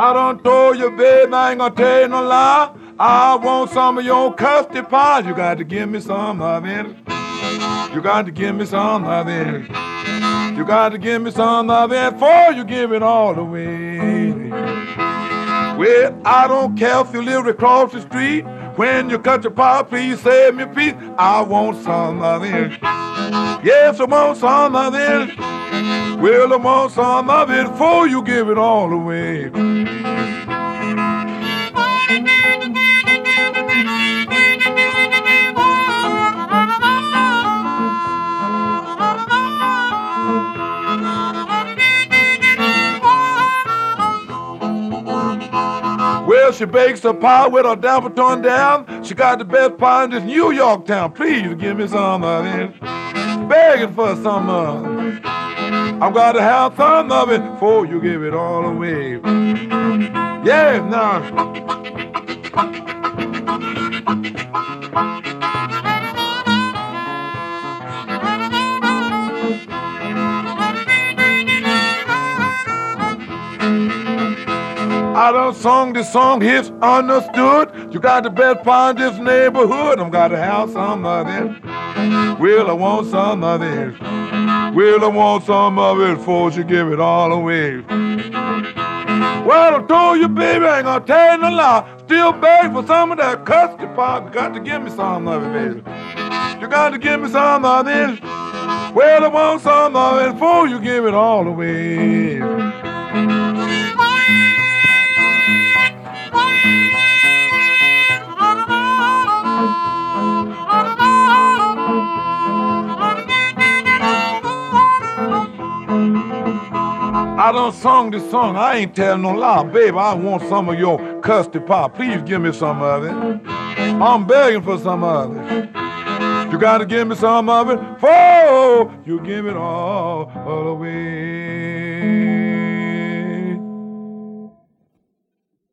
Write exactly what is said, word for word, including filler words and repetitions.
I done told you, baby, I ain't gonna tell you no lie. I want some of your custard pie. You got to give me some of it. You got to give me some of it. You got to give me some of it before you give it all away. Well, I don't care if you live across the street. When you cut your pie, please save me a piece. I want some of it. Yes, I want some of it. Well, I want some of it before you give it all away. Well, she bakes her pie with her damper turned down. She got the best pie in this New York town. Please give me some of it. Begging for some of it. I've got to have some of it before you give it all away. Yeah, now. I done sung this song, it's understood. You got the best pie in this neighborhood. I'm gotta have some of it. Well, I want some of it. Well, I want some of it before you give it all away. Well, I told you, baby, I ain't gonna tell you no lie. Still beg for some of that custard pie. You got to give me some of it, baby. You got to give me some of it. Well, I want some of it before you give it all away. I done sung this song, I ain't telling no lie. Baby, I want some of your custard pie. Please give me some of it. I'm begging for some of it. You gotta give me some of it before you give it all away.